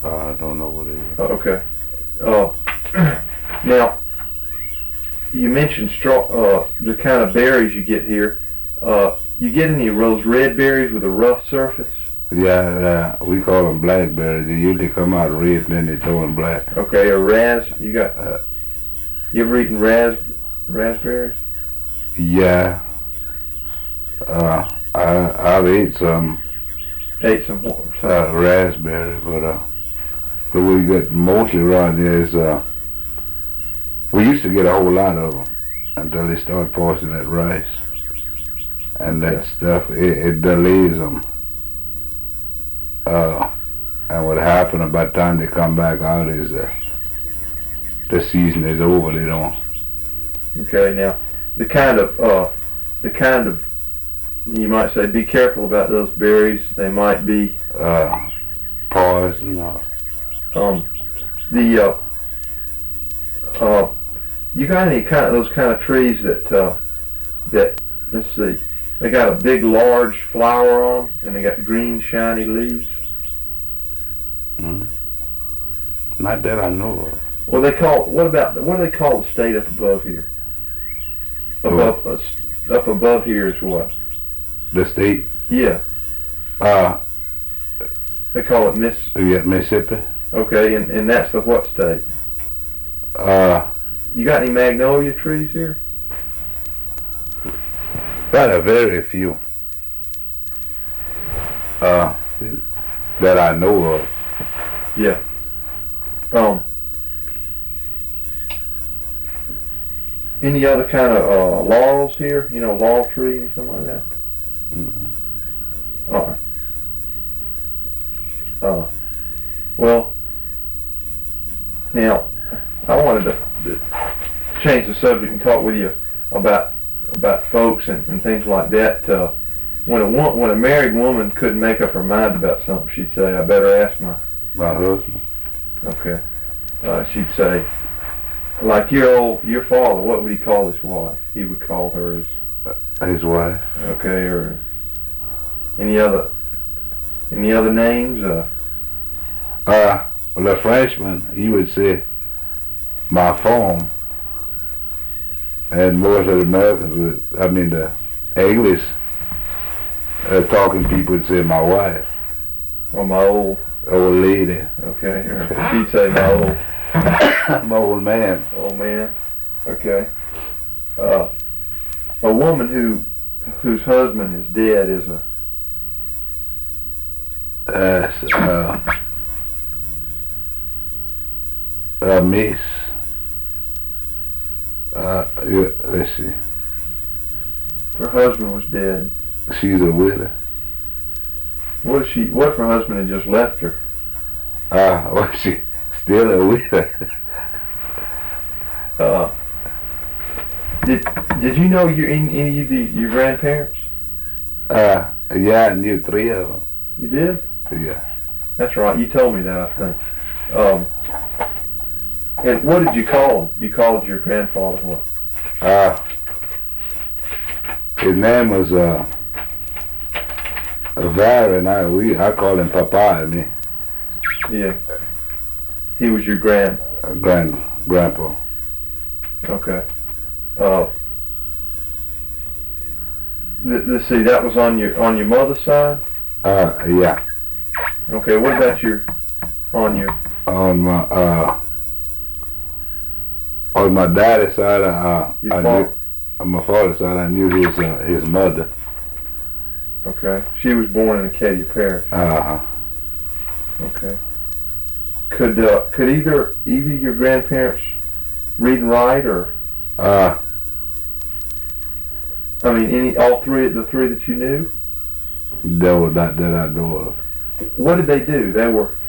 I don't know what it is. Okay. Now, you mentioned the kind of berries you get here. You get any of those red berries with a rough surface? Yeah, we call them blackberries. They usually come out red, then they turn black. Okay, or you ever eaten raspberries? Yeah. I've ate some. Ate some Raspberry, but we got mostly around here is we used to get a whole lot of them until they started passing that rice and that stuff. It delays them. And what happened by the time they come back out is the season is over. They don't. Okay, now the kind of you might say be careful about those berries. They might be poison. You got any those kind of trees that let's see, they got a big large flower on them and they got green shiny leaves? Not that I know of. What do they call the state up above here? Up above here is what? The state? Yeah. They call it Mississippi. Okay, and that's the what state? You got any magnolia trees here? Got a very few. That I know of. Yeah. Any other kind of laurels here? You know, laurel tree, anything like that? All right. Well, now I wanted to change the subject and talk with you about folks and things like that. When a married woman couldn't make up her mind about something, she'd say, "I better ask my husband." Okay. She'd say, like your father, what would he call his wife? He would call her his wife. Okay, or any other names? Well, a Frenchman, he would say, "my phone," and most of the Americans the English talking people would say, "my wife." Or my old lady. Okay, or she'd say my old my old man. Old man. Okay. A woman whose husband is dead is a miss. Let's see. Her husband was dead. She's a widow. What if her husband had just left her? Well, she still a widow. Did you know any of your grandparents? Yeah, I knew 3 of them. You did? Yeah. That's right. You told me that, I think. And what did you call him? You called your grandfather what? His name was Var, and I call him Papa. I mean. Yeah. He was your grandpa. Okay. Let's see. That was on your mother's side. Yeah. Okay. What about on my daddy's side? On my father's side, I knew his mother. Okay. She was born in Acadia Parish. Okay. Could either your grandparents read and write, or all three that you knew? No, not that I know of. What did they do? They were